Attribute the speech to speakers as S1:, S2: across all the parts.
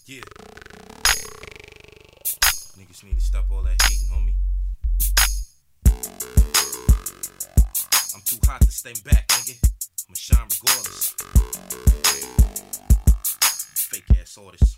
S1: Yeah. Niggas need to stop all that hating, homie. I'm too hot to stay back, nigga. I'ma shine regardless. Fake ass artist.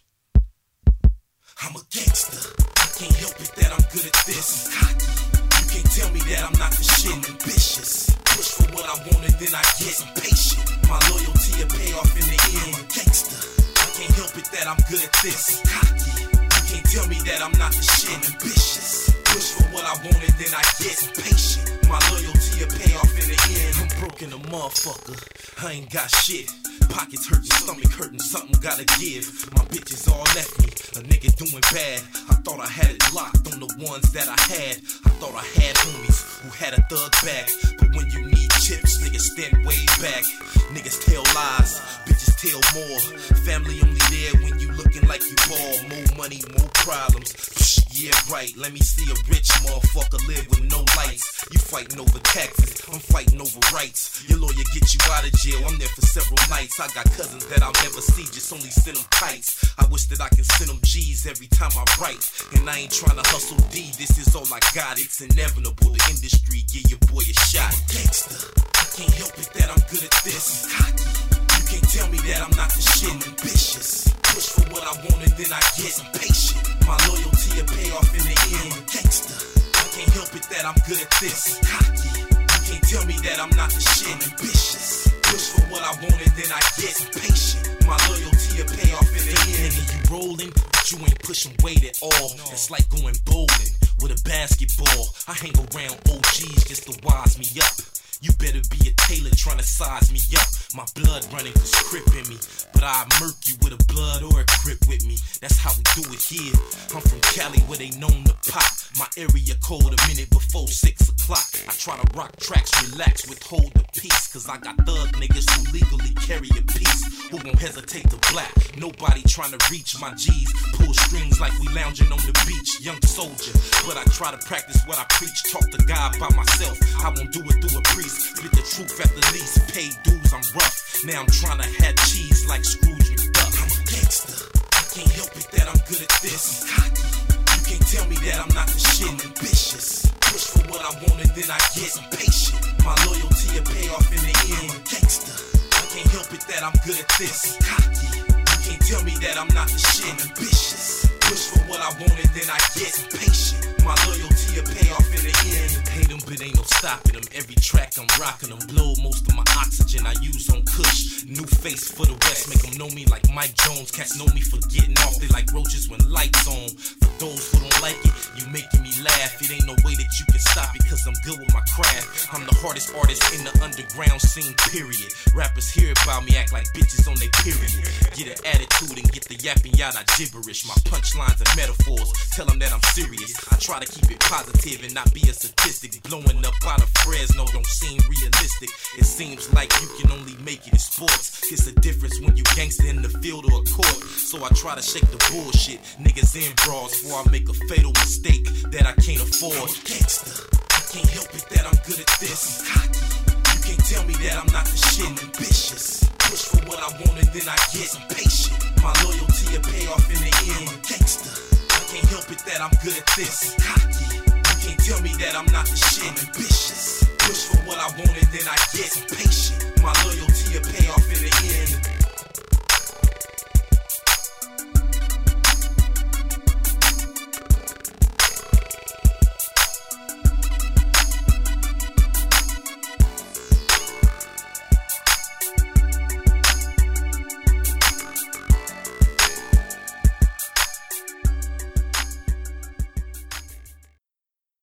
S1: I'm a gangster. I can't help it that I'm good at this. I'm cocky. You can't tell me that I'm not the shit. I'm ambitious. Push for what I want and then I get. I'm patient. My loyalty will pay off in the end. I'm a gangster. I can't help it that I'm good at this. I'm cocky. You can't tell me that I'm not the shit. I'm ambitious. Push for what I want and then I get. I'm patient. My loyalty will pay off in the end. I'm broken a motherfucker. I ain't got shit. Pockets hurtin', stomach hurtin', something gotta give. My bitches all left me, a nigga doing bad. I thought I had it locked on the ones that I had. I thought I had homies who had a thug back. But when you need chips, niggas stand way back. Niggas tell lies, bitches tell more. Family only there when you looking like you ball. More money, more problems. Yeah, right, let me see a rich motherfucker live with no lights. You fighting over taxes, I'm fighting over rights. Your lawyer get you out of jail, I'm there for several nights. I got cousins that I'll never see, just only send them kites. I wish that I can send them G's every time I write. And I ain't trying to hustle D, this is all I got. It's inevitable, the industry give your boy a shot. I'm a gangster, I can't help it that I'm good at this. I'm cocky, you can't tell me that I'm not the shit. I'm ambitious, push for what I want and then I get. I'm patient, my loyalty will pay off in the end. I'm a gangster, I can't help it that I'm good at this. I'm cocky, you can't tell me that I'm not the shit. I'm ambitious, push for what I want and then I get. I'm patient, my loyalty will pay off in the end. And you rolling, but you ain't pushing weight at all. It's like going bowling with a basketball. I hang around OGs just to wise me up. You better be a tailor trying to size me up. My blood running cause Crip in me, but I murk you with a blood or a Crip with me. That's how we do it here. I'm from Cali where they known to pop. My area code a minute before 6 o'clock. I try to rock tracks, relax, withhold the peace. Cause I got thug niggas who legally carry a piece. Who won't hesitate to black. Nobody trying to reach my G's. Pull strings like we lounging on the beach. Young soldier, but I try to practice what I preach. Talk to God by myself, I won't do it through a priest. Spit the truth at the least, pay dues, I'm rough. Now I'm trying to have cheese like Scrooge McDuck. I'm a gangster, I can't help it that I'm good at this. I'm cocky, you can't tell me that I'm not the shit. I'm ambitious, push for what I want and then I get. I'm patient, my loyalty will pay off in the end. I'm a gangster, I can't help it that I'm good at this. I'm cocky, you can't tell me that I'm not the shit. I'm ambitious, push for what I want and then I get. I'm patient, my loyalty will pay off in the end. Hate them, but ain't no stopping them. Every track I'm rocking them. Blow most of my oxygen I use on Kush. New face for the West, make them know me like Mike Jones. Cats know me for getting off, they like roaches when lights on. For those who don't like it, you making me laugh. It ain't no way that you can stop it, cause I'm good with my craft. I'm the hardest artist in the underground scene, period. Rappers hear about me, act like bitches on they period. Get an attitude and get the yapping yada gibberish. My punchlines and metaphors, tell them that I'm serious. I try to keep it positive and not be a statistic. Blowing up out of Fresno don't seem realistic. It seems like you can only make it in sports. It's a difference when you gangster in the field or a court. So I try to shake the bullshit, niggas in bras, before I make a fatal mistake that I can't afford. I'm a gangster, I can't help it that I'm good at this. I'm cocky, you can't tell me that I'm not the shit. I'm ambitious, push for what I want and then I get. I'm patient, my loyalty will pay off in the end. I'm a gangster, I can't help it that I'm good at this. I'm cocky, you can't tell me that I'm not the shit. I'm ambitious, push for what I want and then I get. I'm patient, my